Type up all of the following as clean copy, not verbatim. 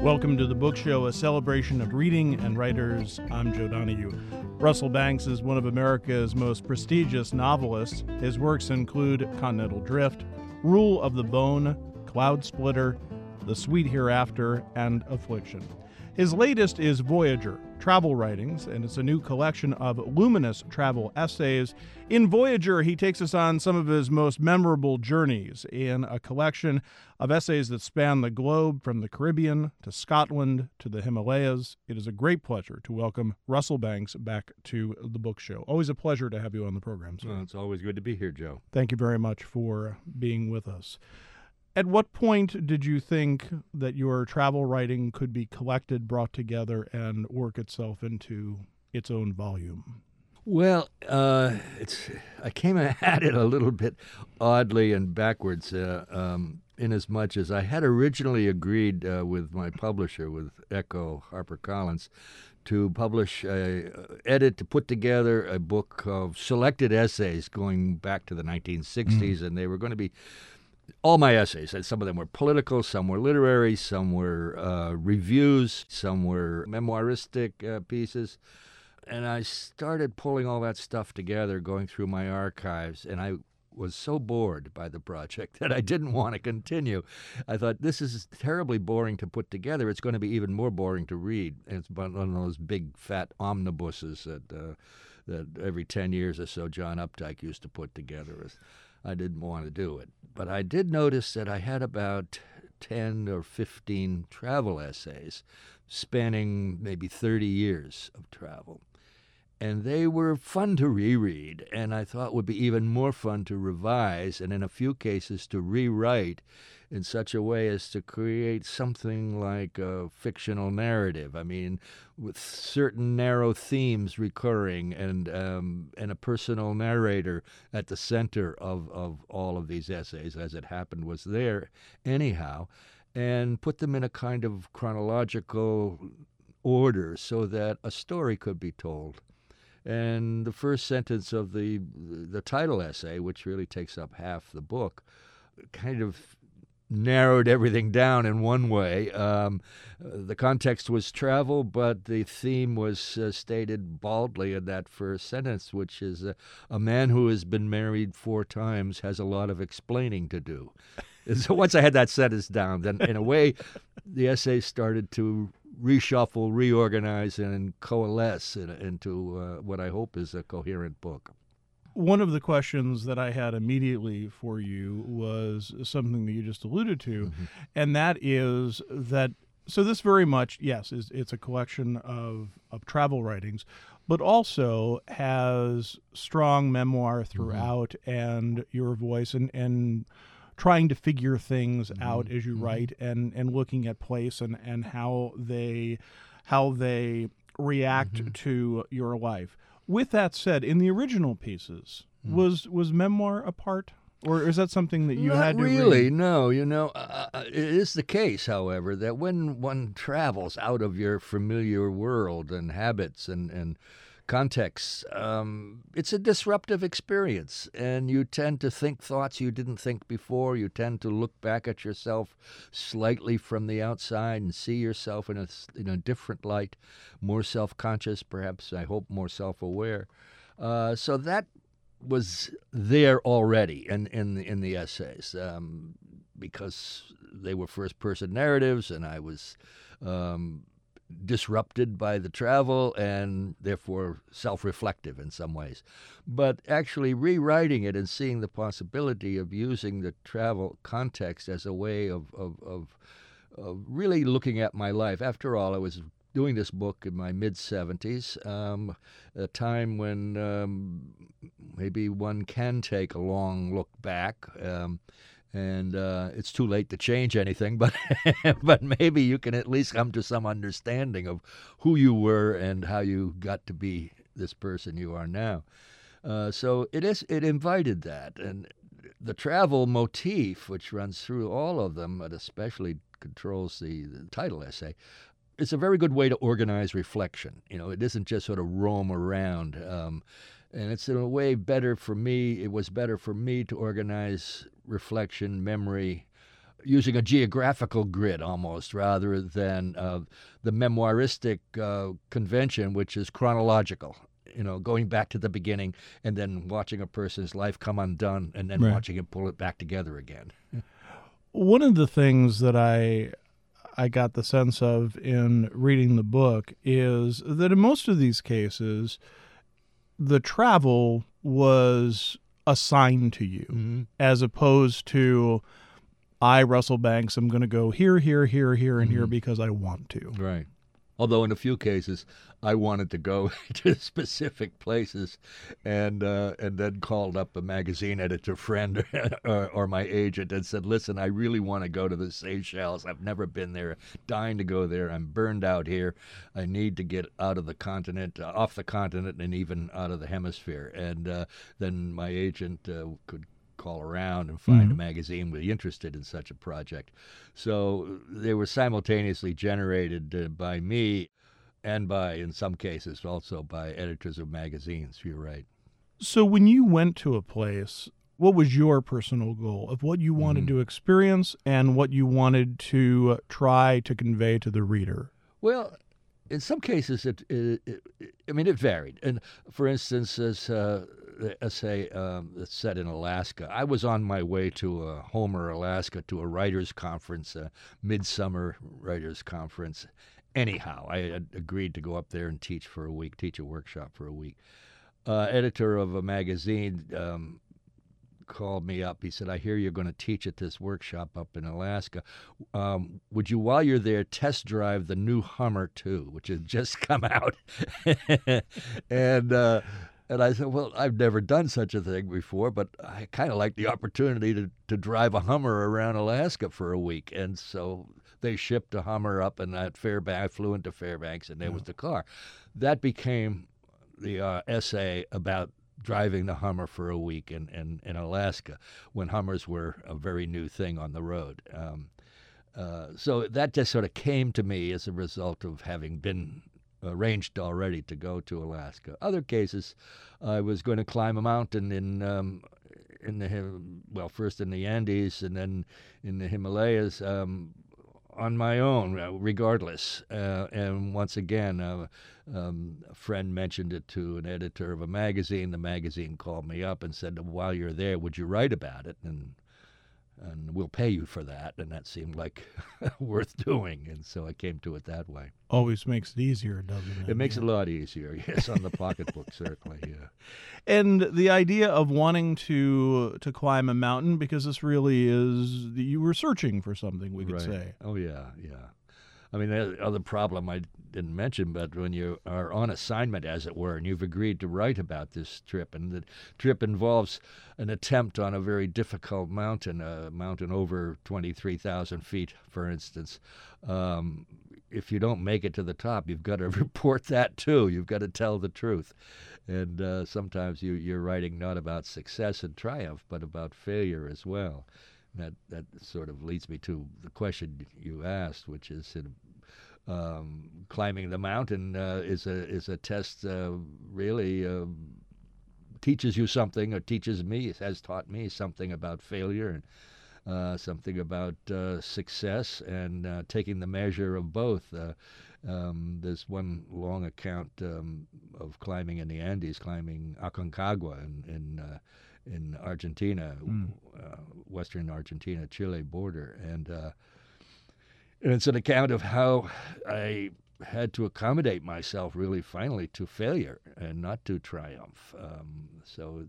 Welcome to the Book Show, a celebration of reading and writers. I'm Joe Donahue. Russell Banks is one of America's most prestigious novelists. His works include Continental Drift, Rule of the Bone, Cloud Splitter, The Sweet Hereafter, and Affliction. His latest is Voyager, Travel Writings, and it's a new collection of luminous travel essays. In Voyager, he takes us on some of his most memorable journeys in a collection of essays that span the globe from the Caribbean to Scotland to the Himalayas. It is a great pleasure to welcome Russell Banks back to the Book Show. Always a pleasure to have you on the program, sir. Well, it's always good to be here, Joe. Thank you very much for being with us. At what point did you think that your travel writing could be collected, brought together, and work itself into its own volume? Well, I came at it a little bit oddly and backwards, in as much as I had originally agreed with my publisher, with Echo HarperCollins, to publish to put together a book of selected essays going back to the 1960s, and they were going to be all my essays. Some of them were political, some were literary, some were reviews, some were memoiristic pieces. And I started pulling all that stuff together, going through my archives, and I was so bored by the project that I didn't want to continue. I thought, this is terribly boring to put together. It's going to be even more boring to read. And it's one of those big, fat omnibuses that every 10 years or so John Updike used to put together. I didn't want to do it. But I did notice that I had about 10 or 15 travel essays spanning maybe 30 years of travel. And they were fun to reread, and I thought would be even more fun to revise, and in a few cases to rewrite in such a way as to create something like a fictional narrative. I mean, with certain narrow themes recurring and a personal narrator at the center of all of these essays, as it happened was there anyhow, and put them in a kind of chronological order so that a story could be told. And the first sentence of the title essay, which really takes up half the book, kind of narrowed everything down in one way. The context was travel, but the theme was stated baldly in that first sentence, which is a man who has been married 4 times has a lot of explaining to do. So once I had that sentence down, then in a way, the essay started to reshuffle, reorganize, and coalesce into what I hope is a coherent book. One of the questions that I had immediately for you was something that you just alluded to, and that is that, so this very much, yes, it's a collection of travel writings, but also has strong memoir throughout and your voice and trying to figure things out as you write and looking at place and how they react to your life. With that said, in the original pieces, was memoir a part? Or is that something that you had to really read? No, it is the case, however, that when one travels out of your familiar world and habits and contexts, it's a disruptive experience, and you tend to think thoughts you didn't think before. You tend to look back at yourself slightly from the outside and see yourself in a different light, more self-conscious, perhaps, I hope more self-aware. So that was there already in the essays, because they were first-person narratives, and I was disrupted by the travel and therefore self-reflective in some ways. But actually rewriting it and seeing the possibility of using the travel context as a way of really looking at my life. After all, I was doing this book in my mid-70s, a time when maybe one can take a long look back, and it's too late to change anything, but but maybe you can at least come to some understanding of who you were and how you got to be this person you are now. So it invited that, and the travel motif, which runs through all of them, but especially controls the title essay, it's a very good way to organize reflection. It isn't just sort of roam around. And it's in a way better for me. It was better for me to organize reflection, memory, using a geographical grid almost rather than the memoiristic convention, which is chronological. Going back to the beginning and then watching a person's life come undone and then Right. watching him pull it back together again. One of the things that I got the sense of in reading the book is that in most of these cases, the travel was assigned to you, Mm-hmm. as opposed to, I, Russell Banks, am going to go here, here, here, here, and here because I want to. Right. Although in a few cases, I wanted to go to specific places, and then called up a magazine editor friend or my agent and said, "Listen, I really want to go to the Seychelles. I've never been there. Dying to go there. I'm burned out here. I need to get out of the continent, off the continent, and even out of the hemisphere." And then my agent could call around and find a magazine be interested in such a project. So they were simultaneously generated by me and by, in some cases, also by editors of magazines. You're right. So when you went to a place, what was your personal goal of what you wanted to experience and what you wanted to try to convey to the reader? Well, in some cases, it varied. And for instance, as the essay that's set in Alaska, I was on my way to Homer, Alaska, to a writers' conference, a midsummer writers' conference. Anyhow, I had agreed to go up there and teach a workshop for a week. Editor of a magazine called me up. He said, "I hear you're going to teach at this workshop up in Alaska. Would you, while you're there, test drive the new Hummer II, which has just come out?" And I said, "Well, I've never done such a thing before, but I kind of like the opportunity to drive a Hummer around Alaska for a week." And so they shipped a Hummer up, and at Fairbanks, I flew into Fairbanks, and there was the car. That became the essay about driving the Hummer for a week in Alaska, when Hummers were a very new thing on the road. So that just sort of came to me as a result of having been arranged already to go to Alaska. Other cases, I was going to climb a mountain first in the Andes and then in the Himalayas on my own, regardless. And once again, a friend mentioned it to an editor of a magazine. The magazine called me up and said, "While you're there, would you write about it? And we'll pay you for that." And that seemed like worth doing. And so I came to it that way. Always makes it easier, doesn't it? It makes it a lot easier, yes, on the pocketbook, certainly, yeah. And the idea of wanting to climb a mountain, because this really is, you were searching for something, we could Right. say. Oh, yeah. I mean, the other problem I didn't mention, but when you are on assignment, as it were, and you've agreed to write about this trip, and the trip involves an attempt on a very difficult mountain, a mountain over 23,000 feet, for instance, if you don't make it to the top, you've got to report that too. You've got to tell the truth. And sometimes you're writing not about success and triumph, but about failure as well. That sort of leads me to the question you asked, which is climbing the mountain is a test really teaches you something, or has taught me something about failure and something about success, and taking the measure of both. There's one long account of climbing in the Andes, climbing Aconcagua in Argentina, western Argentina, Chile border. And it's an account of how I had to accommodate myself really finally to failure and not to triumph. So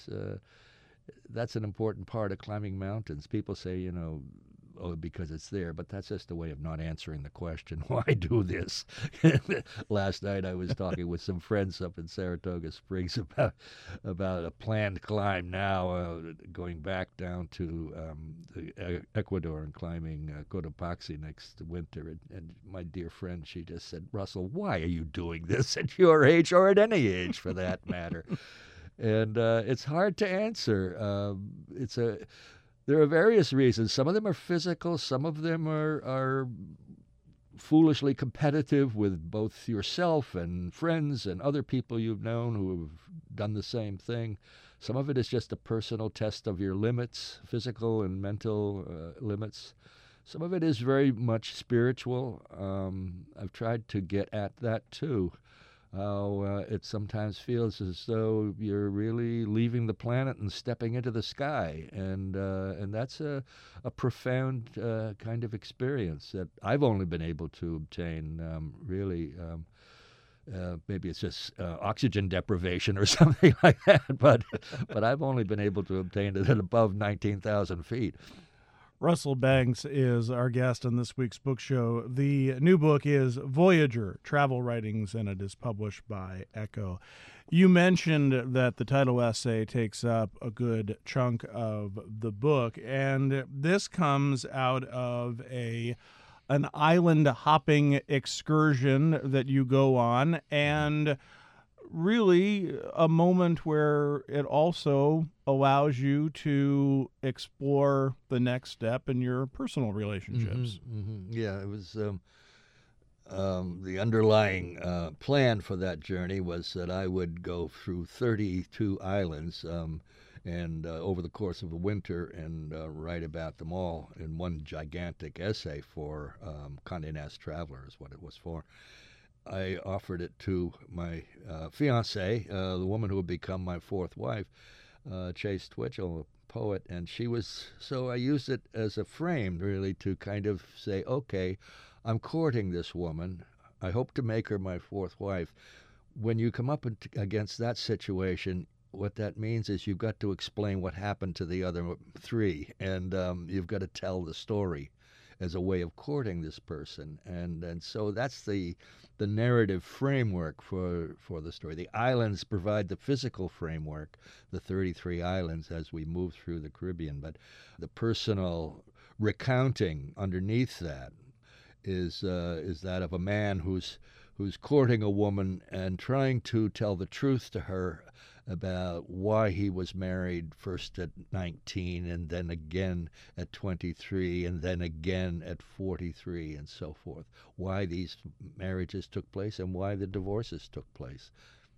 that's an important part of climbing mountains. People say, because it's there, but that's just a way of not answering the question, why do this? Last night I was talking with some friends up in Saratoga Springs about a planned climb now, going back down to Ecuador and climbing Cotopaxi next winter. And my dear friend, she just said, "Russell, why are you doing this at your age, or at any age for that matter?" And it's hard to answer. There are various reasons. Some of them are physical. Some of them are foolishly competitive with both yourself and friends and other people you've known who have done the same thing. Some of it is just a personal test of your limits, physical and mental limits. Some of it is very much spiritual. I've tried to get at that too. How it sometimes feels as though you're really leaving the planet and stepping into the sky, and that's a profound kind of experience that I've only been able to obtain. Really, maybe it's just oxygen deprivation or something like that, but I've only been able to obtain it at above 19,000 feet. Russell Banks is our guest on this week's book show. The new book is Voyager, Travel Writings, and it is published by Echo. You mentioned that the title essay takes up a good chunk of the book, and this comes out of an island hopping excursion that you go on, and really a moment where it also allows you to explore the next step in your personal relationships. Yeah, it was the underlying plan for that journey was that I would go through 32 islands and over the course of the winter and write about them all in one gigantic essay for Condé Nast Traveler is what it was for. I offered it to my fiancée, the woman who would become my fourth wife, Chase Twitchell, a poet, and so I used it as a frame, really, to kind of say, okay, I'm courting this woman. I hope to make her my fourth wife. When you come up against that situation, what that means is you've got to explain what happened to the other three, and you've got to tell the story as a way of courting this person, and so that's the narrative framework for the story. The islands provide the physical framework, the 33 islands as we move through the Caribbean, but the personal recounting underneath that is that of a man who's courting a woman and trying to tell the truth to her about why he was married first at 19 and then again at 23 and then again at 43 and so forth. Why these marriages took place and why the divorces took place.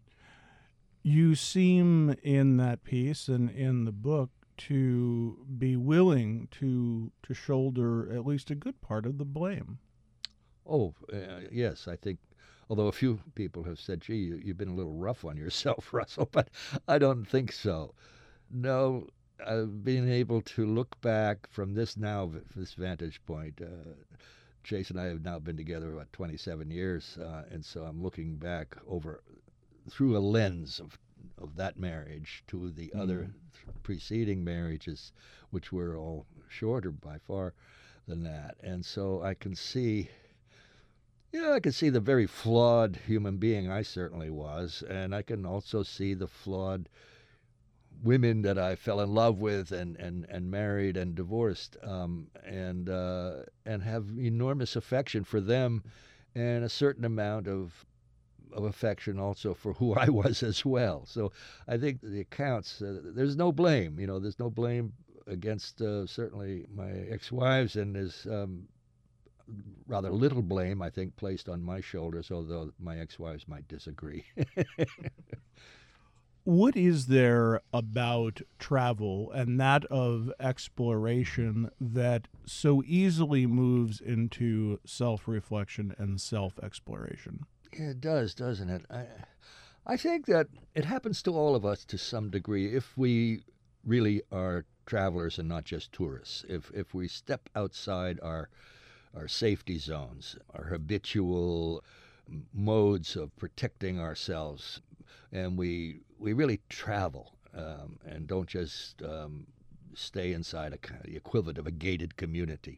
You seem in that piece and in the book to be willing to shoulder at least a good part of the blame. Oh, yes, I think. Although a few people have said, gee, you've been a little rough on yourself, Russell, but I don't think so. No, I've been able to look back from this vantage point. Chase and I have now been together about 27 years, and so I'm looking back through a lens of that marriage to the other preceding marriages, which were all shorter by far than that. And so I can see the very flawed human being I certainly was, and I can also see the flawed women that I fell in love with and married and divorced, and have enormous affection for them, and a certain amount of affection also for who I was as well. So I think the accounts, there's no blame. There's no blame against certainly my ex-wives, and there's rather little blame, I think, placed on my shoulders, although my ex-wives might disagree. What is there about travel and that of exploration that so easily moves into self-reflection and self-exploration? Yeah, it does, doesn't it? I think that it happens to all of us to some degree if we really are travelers and not just tourists. If we step outside our safety zones, our habitual modes of protecting ourselves, and we really travel and don't just stay inside the equivalent of a gated community.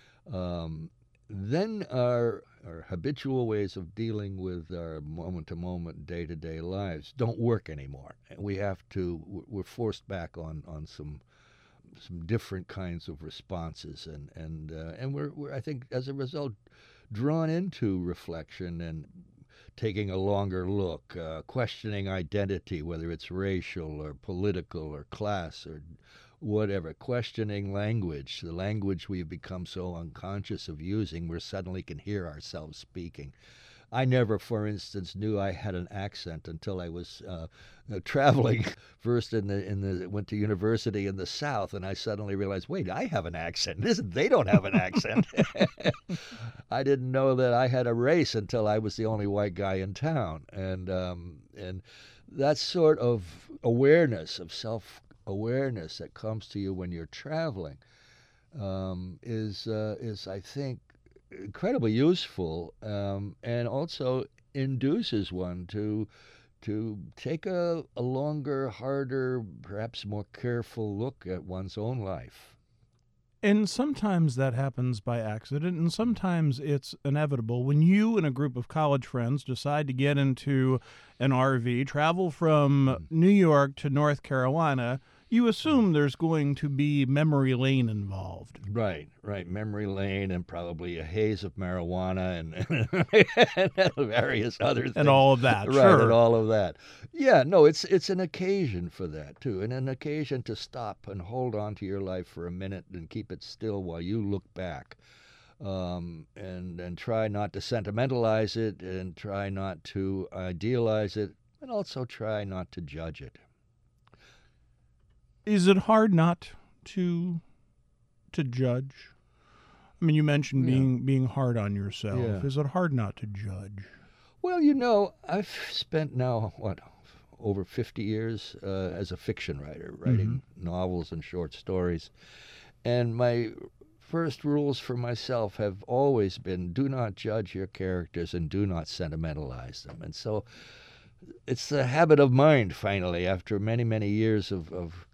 Then our habitual ways of dealing with our moment-to-moment, day-to-day lives don't work anymore. We're forced back on some different kinds of responses, and we're I think as a result drawn into reflection and taking a longer look, questioning identity, whether it's racial or political or class or whatever, questioning language, the language we've become so unconscious of using, we suddenly can hear ourselves speaking. I never, for instance, knew I had an accent until I was traveling first went to university in the South, and I suddenly realized, wait, I have an accent. They don't have an accent. I didn't know that I had a race until I was the only white guy in town, and that sort of awareness, of self-awareness that comes to you when you're traveling, is I think incredibly useful, and also induces one to take a longer, harder, perhaps more careful look at one's own life. And sometimes that happens by accident, and sometimes it's inevitable. When you and a group of college friends decide to get into an RV, travel from New York to North Carolina, you assume there's going to be memory lane involved. Right. Memory lane, and probably a haze of marijuana and various other things. And all of that, right, sure. And all of that. Yeah, no, it's an occasion for that, too, and an occasion to stop and hold on to your life for a minute and keep it still while you look back. And try not to sentimentalize it, and try not to idealize it, and also try not to judge it. Is it hard not to judge? I mean, you mentioned being hard on yourself. Yeah. Is it hard not to judge? Well, I've spent now, over 50 years as a fiction writer, writing novels and short stories. And my first rules for myself have always been, do not judge your characters and do not sentimentalize them. And so it's the habit of mind, finally, after many, many years of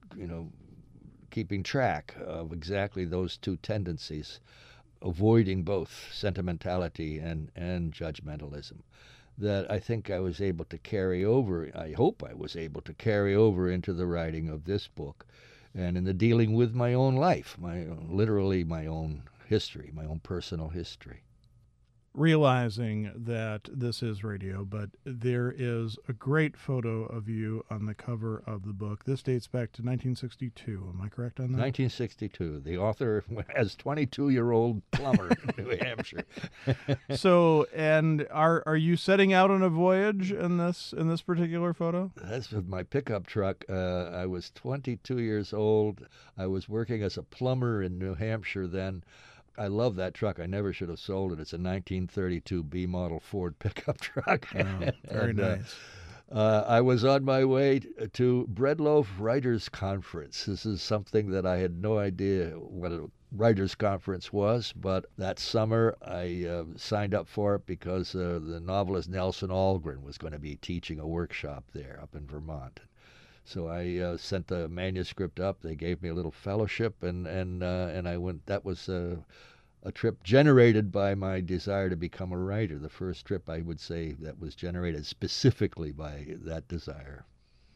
keeping track of exactly those two tendencies, avoiding both sentimentality and judgmentalism, that I think I was able to carry over. I hope I was able to carry over into the writing of this book, and in the dealing with my own life, literally my own history, my own personal history. Realizing that this is radio, but there is a great photo of you on the cover of the book. This dates back to 1962. Am I correct on that? 1962. The author as 22-year-old plumber in New Hampshire. So, and are you setting out on a voyage in this particular photo? That's with my pickup truck. I was 22 years old. I was working as a plumber in New Hampshire then. I love that truck. I never should have sold it. It's a 1932 B model Ford pickup truck. Oh, very nice. I was on my way to Breadloaf Writers Conference. This is something that I had no idea what a writers conference was, but that summer I signed up for it because the novelist Nelson Algren was going to be teaching a workshop there up in Vermont. So I sent the manuscript up. They gave me a little fellowship, and I went. That was a trip generated by my desire to become a writer. The first trip, I would say, that was generated specifically by that desire.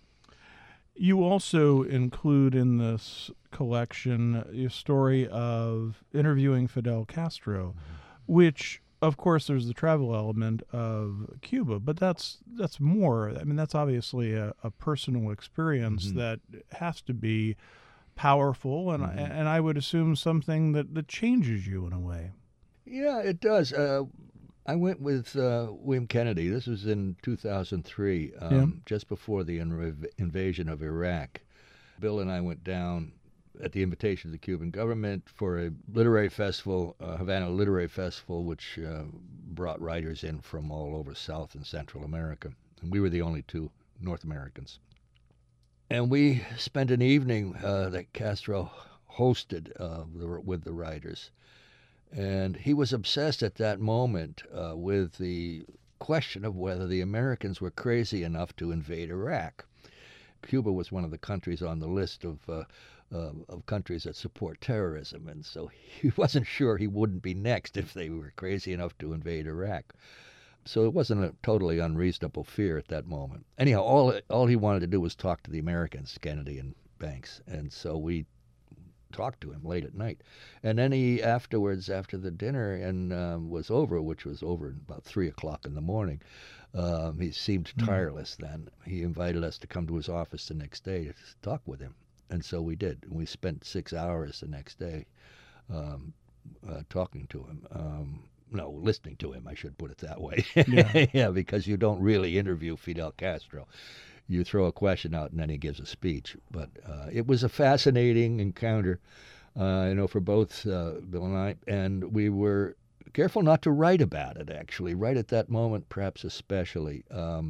You also include in this collection a story of interviewing Fidel Castro, which, of course, there's the travel element of Cuba, but that's more. I mean, that's obviously a personal experience that has to be powerful, and I would assume something that changes you in a way. Yeah, it does. I went with William Kennedy. This was in 2003, just before the invasion of Iraq. Bill and I went down at the invitation of the Cuban government for a literary festival, Havana Literary Festival, which brought writers in from all over South and Central America. And we were the only two North Americans. And we spent an evening that Castro hosted with the writers. And he was obsessed at that moment with the question of whether the Americans were crazy enough to invade Iraq. Cuba was one of the countries on the list of countries that support terrorism, and so he wasn't sure he wouldn't be next if they were crazy enough to invade Iraq. So it wasn't a totally unreasonable fear at that moment. Anyhow, all he wanted to do was talk to the Americans, Kennedy and Banks, and so we talked to him late at night. And then he afterwards, after the dinner and was over, which was over about 3 o'clock in the morning, he seemed tireless then. He invited us to come to his office the next day to talk with him. And so we did. We spent 6 hours the next day talking to him. no, listening to him, I should put it that way. Yeah. Yeah, because you don't really interview Fidel Castro. You throw a question out and then he gives a speech. But it was a fascinating encounter, for both Bill and I. And we were careful not to write about it, actually, right at that moment, perhaps especially,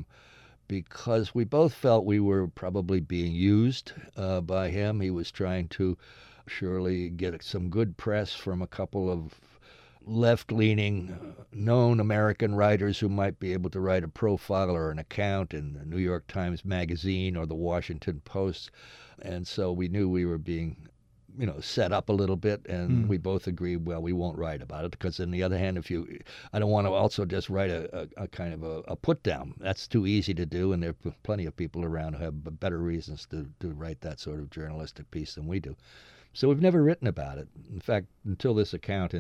because we both felt we were probably being used by him. He was trying to surely get some good press from a couple of left-leaning, known American writers who might be able to write a profile or an account in the New York Times Magazine or the Washington Post. And so we knew we were being, set up a little bit, and we both agreed, well, we won't write about it, because on the other hand, I don't want to also just write a kind of a put down. That's too easy to do, and there are plenty of people around who have better reasons to write that sort of journalistic piece than we do. So we've never written about it. In fact, until this account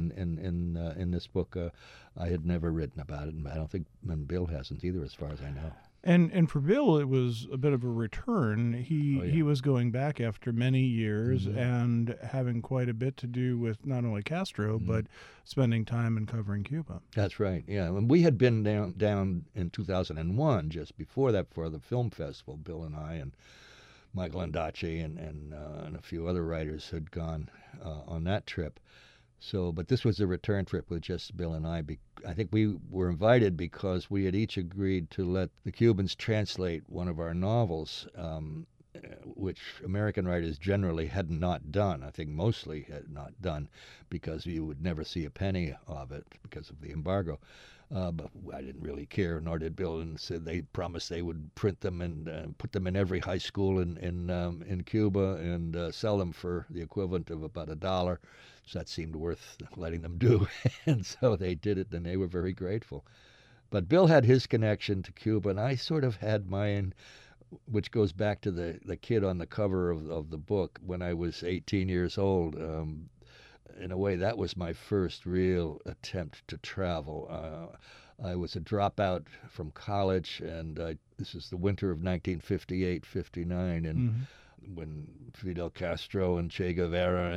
in this book, I had never written about it, and I don't think Bill hasn't either, as far as I know. And for Bill, it was a bit of a return. He was going back after many years and having quite a bit to do with not only Castro, but spending time and covering Cuba. That's right, yeah. And we had been down in 2001, just before that, for the film festival. Bill and I and Michael Ondaatje and a few other writers had gone on that trip. So, but this was a return trip with just Bill and I. I think we were invited because we had each agreed to let the Cubans translate one of our novels, which American writers generally had not done. I think mostly had not done, because you would never see a penny of it because of the embargo. But I didn't really care, nor did Bill, and said they promised they would print them and put them in every high school in Cuba and sell them for the equivalent of about $1. So that seemed worth letting them do, and so they did it, and they were very grateful. But Bill had his connection to Cuba, and I sort of had mine, which goes back to the kid on the cover of the book. When I was 18 years old, in a way, that was my first real attempt to travel. I was a dropout from college, and this is the winter of 1958-59, and when Fidel Castro and Che Guevara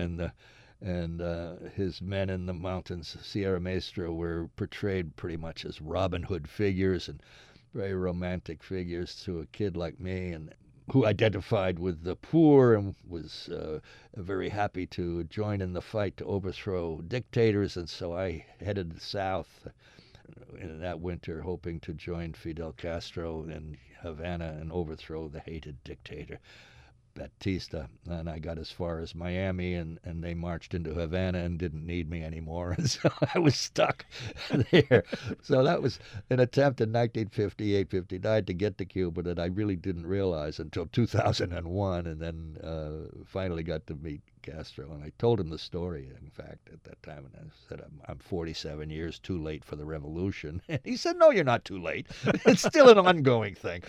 and his men in the mountains, Sierra Maestra, were portrayed pretty much as Robin Hood figures and very romantic figures to a kid like me, and who identified with the poor and was very happy to join in the fight to overthrow dictators. And so I headed south in that winter, hoping to join Fidel Castro in Havana and overthrow the hated dictator Batista. And I got as far as Miami, and they marched into Havana and didn't need me anymore. And so I was stuck there. So that was an attempt in 1958-59 to get to Cuba that I really didn't realize until 2001, and then finally got to meet Castro. And I told him the story, in fact, at that time. And I said, I'm 47 years too late for the revolution. And he said, no, you're not too late. It's still an ongoing thing.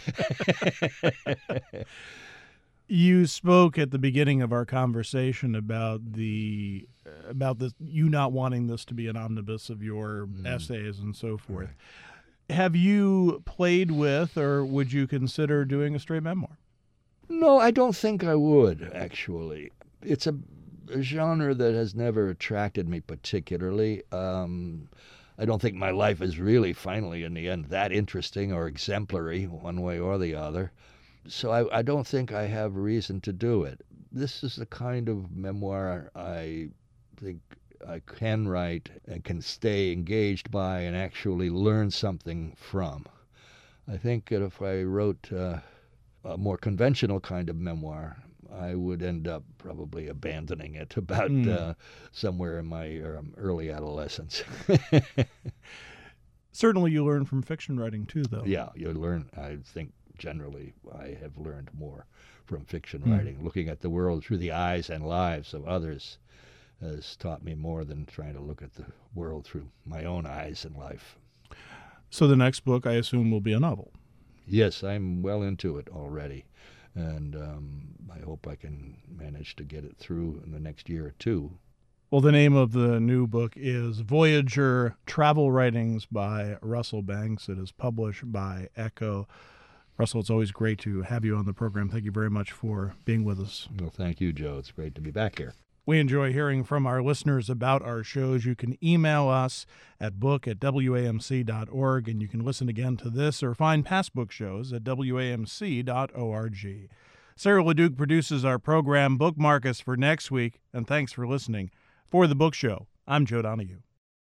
You spoke at the beginning of our conversation about this, you not wanting this to be an omnibus of your essays and so forth. Right. Have you played with, or would you consider doing a straight memoir? No, I don't think I would, actually. It's a genre that has never attracted me particularly. I don't think my life is really, finally, in the end, that interesting or exemplary, one way or the other. So I don't think I have reason to do it. This is the kind of memoir I think I can write and can stay engaged by and actually learn something from. I think that if I wrote a more conventional kind of memoir, I would end up probably abandoning it about somewhere in my early adolescence. Certainly you learn from fiction writing too, though. Yeah, you learn, I think, generally, I have learned more from fiction writing. Looking at the world through the eyes and lives of others has taught me more than trying to look at the world through my own eyes and life. So the next book, I assume, will be a novel. Yes, I'm well into it already, and I hope I can manage to get it through in the next year or two. Well, the name of the new book is Voyager, Travel Writings by Russell Banks. It is published by Echo. Russell, it's always great to have you on the program. Thank you very much for being with us. Well, thank you, Joe. It's great to be back here. We enjoy hearing from our listeners about our shows. You can email us at book@wamc.org, and you can listen again to this or find past book shows at wamc.org. Sarah LeDuc produces our program. Bookmark us for next week, and thanks for listening. For The Book Show, I'm Joe Donahue.